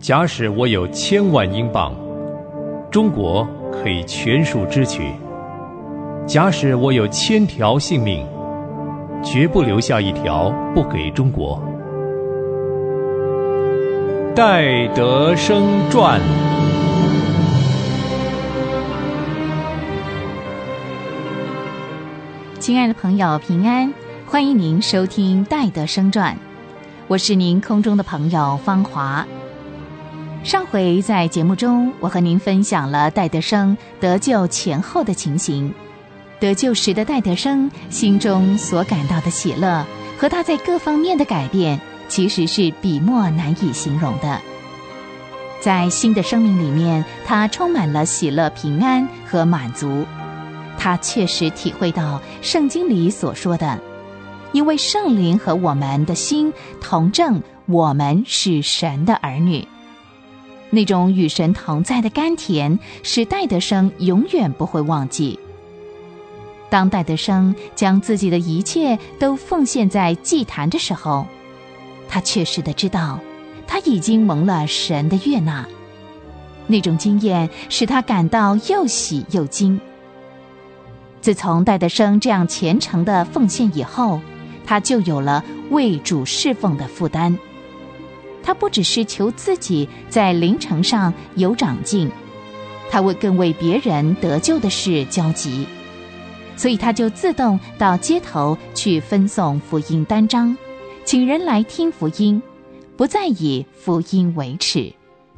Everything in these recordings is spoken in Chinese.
假使我有1000万英镑，中国可以全数支取；假使我有1000条性命，绝不留下一条不给中国。戴德生传。 亲爱的朋友，平安，欢迎您收听戴德生传，我是您空中的朋友芳华。上回在节目中，我和您分享了戴德生得救前后的情形。得救时的戴德生心中所感到的喜乐和他在各方面的改变，其实是笔墨难以形容的。在新的生命里面，他充满了喜乐、平安和满足。他确实体会到圣经里所说的，因为圣灵和我们的心同证我们是神的儿女。那种与神同在的甘甜，使戴德生永远不会忘记。当戴德生将自己的一切都奉献在祭坛的时候，他确实地知道他已经蒙了神的悦纳。那种经验使他感到又喜又惊。自从戴德生这样虔诚的奉献以后，他就有了为主侍奉的负担。他不只是求自己在灵程上有长进，他会更为别人得救的事焦急，所以他就自动到街头去分送福音单张，请人来听福音，不再以福音为耻。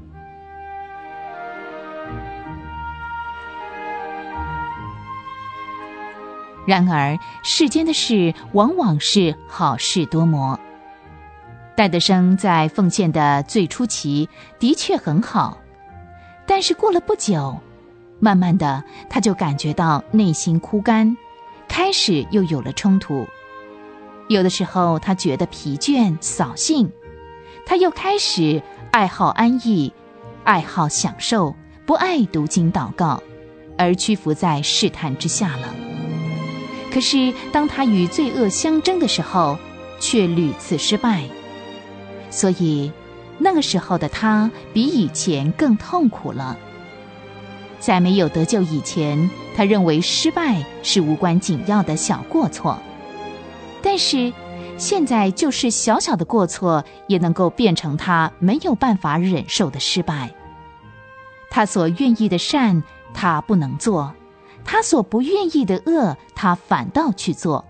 然而世间的事往往是好事多磨。戴德生在奉献的最初期的确很好，但是过了不久，慢慢的他就感觉到内心枯干，开始又有了冲突。有的时候他觉得疲倦扫兴，他又开始爱好安逸，爱好享受，不爱读经祷告，而屈服在试探之下了。可是当他与罪恶相争的时候，却屡次失败。所以那个时候的他比以前更痛苦了。在没有得救以前，他认为失败是无关紧要的小过错，但是现在就是小小的过错也能够变成他没有办法忍受的失败。他所愿意的善他不能做，他所不愿意的恶他反倒去做。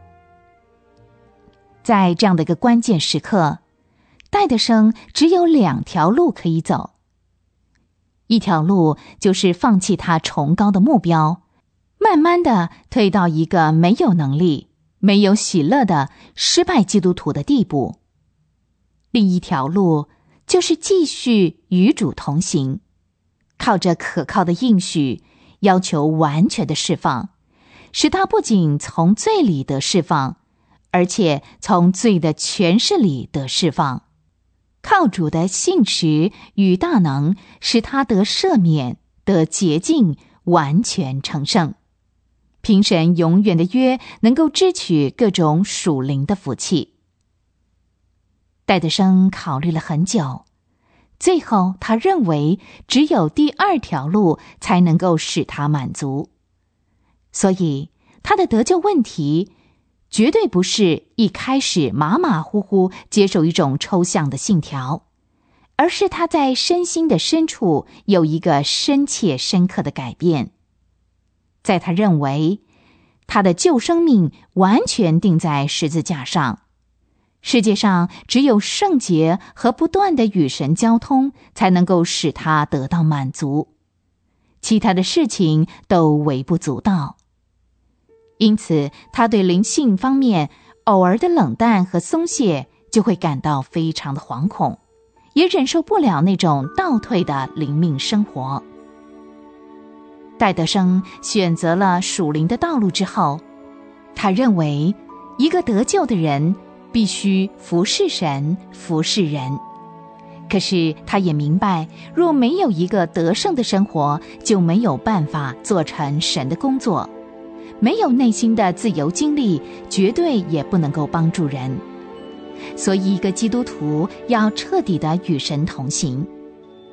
在这样的一个关键时刻，戴德生只有2条路可以走。一条路就是放弃他崇高的目标，慢慢的退到一个没有能力、没有喜乐的失败基督徒的地步。另一条路就是继续与主同行，靠着可靠的应许，要求完全的释放，使他不仅从罪里得释放，而且从罪的权势里得释放。靠主的信实与大能，使他得赦免，得洁净，完全成圣。凭神永远的约，能够支取各种属灵的福气。戴德生考虑了很久，最后他认为只有第2条路才能够使他满足。所以他的得救问题绝对不是一开始马马虎虎接受一种抽象的信条，而是他在身心的深处有一个深切深刻的改变。在他认为他的旧生命完全钉在十字架上，世界上只有圣洁和不断的与神交通才能够使他得到满足，其他的事情都微不足道。因此他对灵性方面偶尔的冷淡和松懈就会感到非常的惶恐，也忍受不了那种倒退的灵命生活。戴德生选择了属灵的道路之后，他认为一个得救的人必须服侍神，服侍人。可是他也明白，若没有一个得胜的生活，就没有办法做成神的工作。没有内心的自由经历，绝对也不能够帮助人。所以一个基督徒要彻底的与神同行。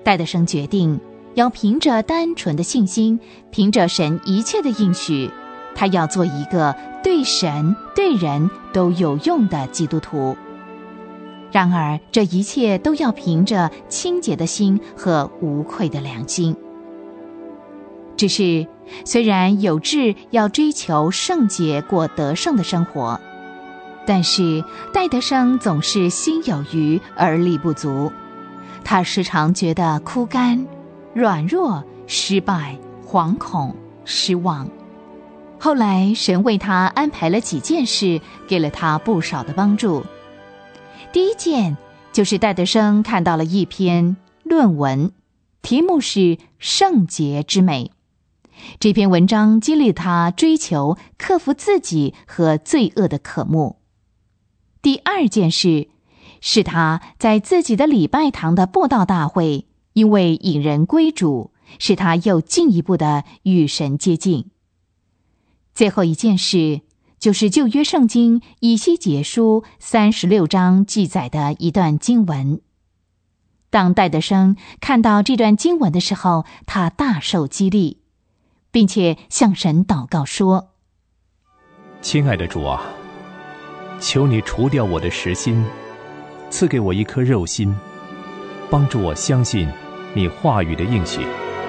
戴德生决定要凭着单纯的信心，凭着神一切的应许，他要做一个对神对人都有用的基督徒。然而这一切都要凭着清洁的心和无愧的良心。只是虽然有志要追求圣洁过得胜的生活，但是戴德生总是心有余而力不足，他时常觉得枯干、软弱、失败、惶恐、失望。后来神为他安排了几件事，给了他不少的帮助。第一件就是戴德生看到了一篇论文，题目是圣洁之美。这篇文章激励他追求克服自己和罪恶的渴慕。第二件事是他在自己的礼拜堂的布道大会，因为引人归主，使他又进一步的与神接近。最后一件事就是旧约圣经以西结书36章记载的一段经文。当戴德生看到这段经文的时候，他大受激励，并且向神祷告说： 亲爱的主啊，求你除掉我的实心，赐给我一颗肉心，帮助我相信你话语的应许。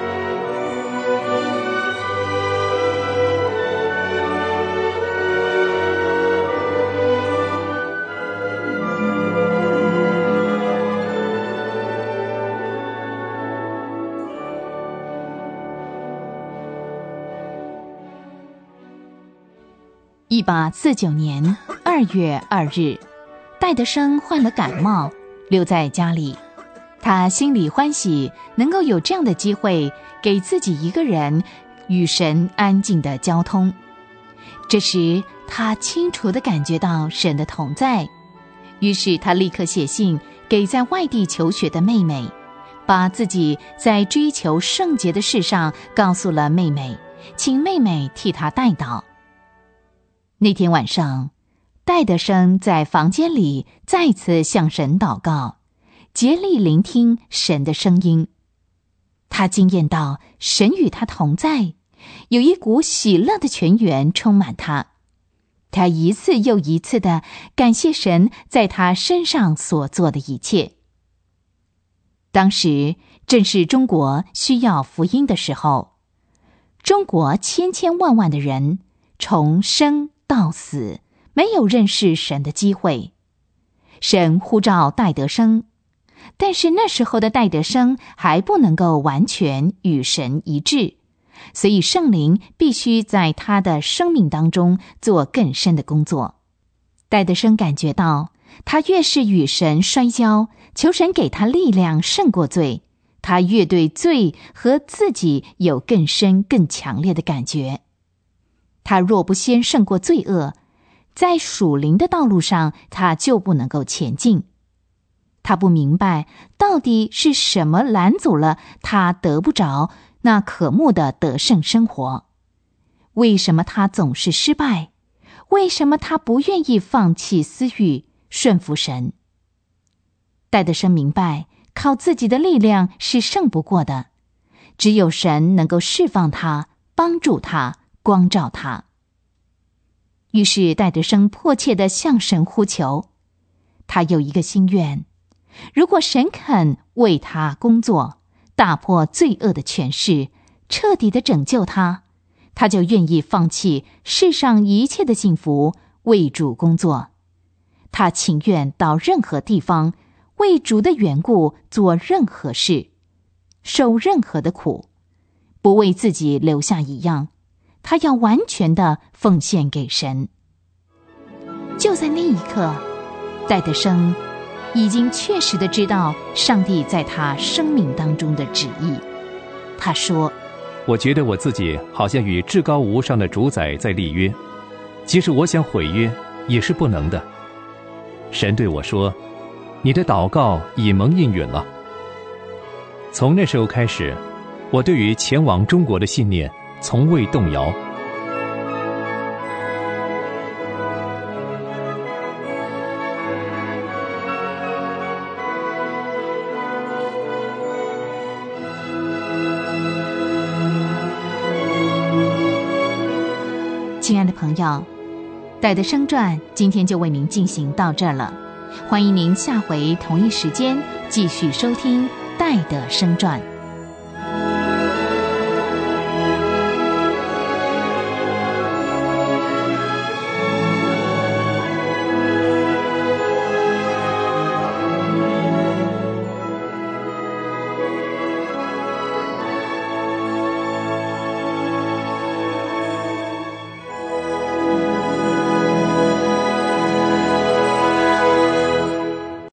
1849年2月2日，戴德生患了感冒，留在家里。他心里欢喜，能够有这样的机会给自己一个人与神安静的交通。这时他清楚地感觉到神的同在，于是他立刻写信给在外地求学的妹妹，把自己在追求圣洁的事上告诉了妹妹，请妹妹替他代祷。那天晚上，戴德生在房间里再次向神祷告，竭力聆听神的声音。他惊艳到神与他同在，有一股喜乐的泉源充满他。他一次又一次地感谢神在他身上所做的一切。当时正是中国需要福音的时候，中国千千万万的人从生到死没有认识神的机会。神呼召戴德生，但是那时候的戴德生还不能够完全与神一致，所以圣灵必须在他的生命当中做更深的工作。戴德生感觉到，他越是与神摔跤，求神给他力量胜过罪，他越对罪和自己有更深更强烈的感觉。他若不先胜过罪恶，在属灵的道路上他就不能够前进。他不明白到底是什么拦阻了他得不着那可慕的得胜生活。为什么他总是失败？为什么他不愿意放弃私欲，顺服神？戴德生明白，靠自己的力量是胜不过的，只有神能够释放他，帮助他，光照他。于是戴德生迫切地向神呼求，他有一个心愿，如果神肯为他工作，打破罪恶的权势，彻底地拯救他，他就愿意放弃世上一切的幸福，为主工作。他情愿到任何地方，为主的缘故做任何事，受任何的苦，不为自己留下一样，他要完全的奉献给神。就在那一刻，戴德生已经确实的知道上帝在他生命当中的旨意。他说： 我觉得我自己好像与至高无上的主宰在立约，即使我想毁约，也是不能的。神对我说，你的祷告已蒙应允了。从那时候开始，我对于前往中国的信念从未动摇。 重要。戴德生传今天就为您进行到这儿了，欢迎您下回同一时间继续收听戴德生传。